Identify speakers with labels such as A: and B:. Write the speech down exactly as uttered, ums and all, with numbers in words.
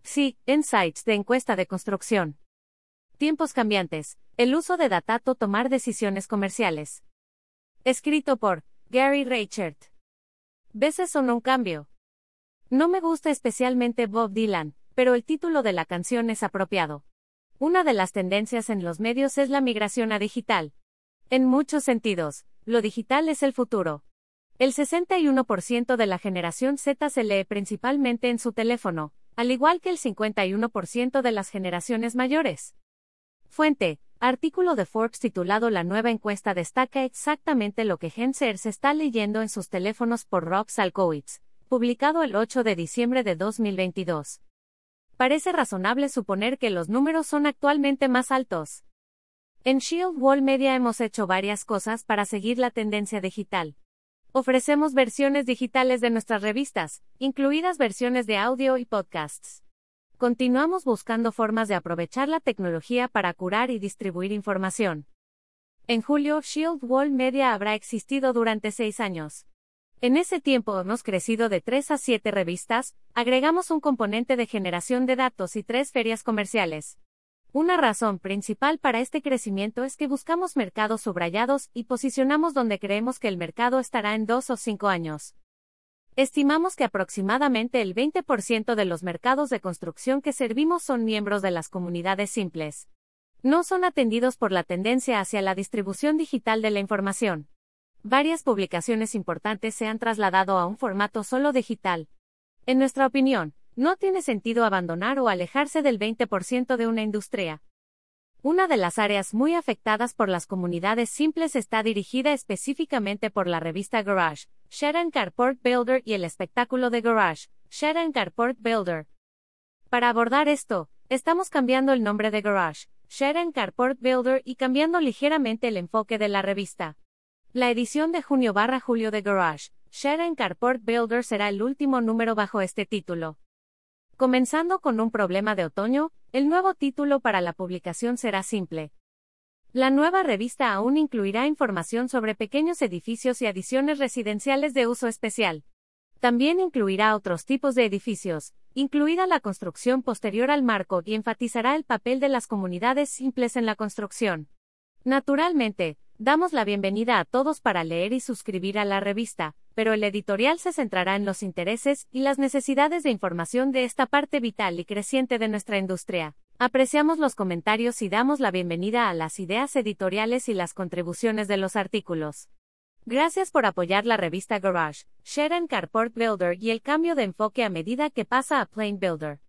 A: Sí, Insights de encuesta de construcción. Tiempos cambiantes. El uso de Datato tomar decisiones comerciales. Escrito por Gary Reichert. ¿Veces son un cambio? No me gusta especialmente Bob Dylan, pero el título de la canción es apropiado. Una de las tendencias en los medios es la migración a digital. En muchos sentidos, lo digital es el futuro. El sesenta y uno por ciento de la generación Z se lee principalmente en su teléfono, al igual que el cincuenta y uno por ciento de las generaciones mayores. Fuente: artículo de Forbes titulado La nueva encuesta destaca exactamente lo que Gen Z se está leyendo en sus teléfonos por Rob Salkowitz, publicado el ocho de diciembre de dos mil veintidós. Parece razonable suponer que los números son actualmente más altos. En Shield Wall Media hemos hecho varias cosas para seguir la tendencia digital. Ofrecemos versiones digitales de nuestras revistas, incluidas versiones de audio y podcasts. Continuamos buscando formas de aprovechar la tecnología para curar y distribuir información. En julio, Shield Wall Media habrá existido durante seis años. En ese tiempo hemos crecido de tres a siete revistas, agregamos un componente de generación de datos y tres ferias comerciales. Una razón principal para este crecimiento es que buscamos mercados subrayados y posicionamos donde creemos que el mercado estará en dos o cinco años. Estimamos que aproximadamente el veinte por ciento de los mercados de construcción que servimos son miembros de las comunidades simples. No son atendidos por la tendencia hacia la distribución digital de la información. Varias publicaciones importantes se han trasladado a un formato solo digital. En nuestra opinión, no tiene sentido abandonar o alejarse del veinte por ciento de una industria. Una de las áreas muy afectadas por las comunidades simples está dirigida específicamente por la revista Garage, Shed and Carport Builder y el espectáculo de Garage, Shed and Carport Builder. Para abordar esto, estamos cambiando el nombre de Garage, Shed and Carport Builder y cambiando ligeramente el enfoque de la revista. La edición de junio barra julio de Garage, Shed and Carport Builder será el último número bajo este título. Comenzando con un problema de otoño, el nuevo título para la publicación será simple. La nueva revista aún incluirá información sobre pequeños edificios y adiciones residenciales de uso especial. También incluirá otros tipos de edificios, incluida la construcción posterior al marco, y enfatizará el papel de las comunidades simples en la construcción. Naturalmente, damos la bienvenida a todos para leer y suscribir a la revista, pero el editorial se centrará en los intereses y las necesidades de información de esta parte vital y creciente de nuestra industria. Apreciamos los comentarios y damos la bienvenida a las ideas editoriales y las contribuciones de los artículos. Gracias por apoyar la revista Garage, Shed and Carport Builder y el cambio de enfoque a medida que pasa a Plain Builder.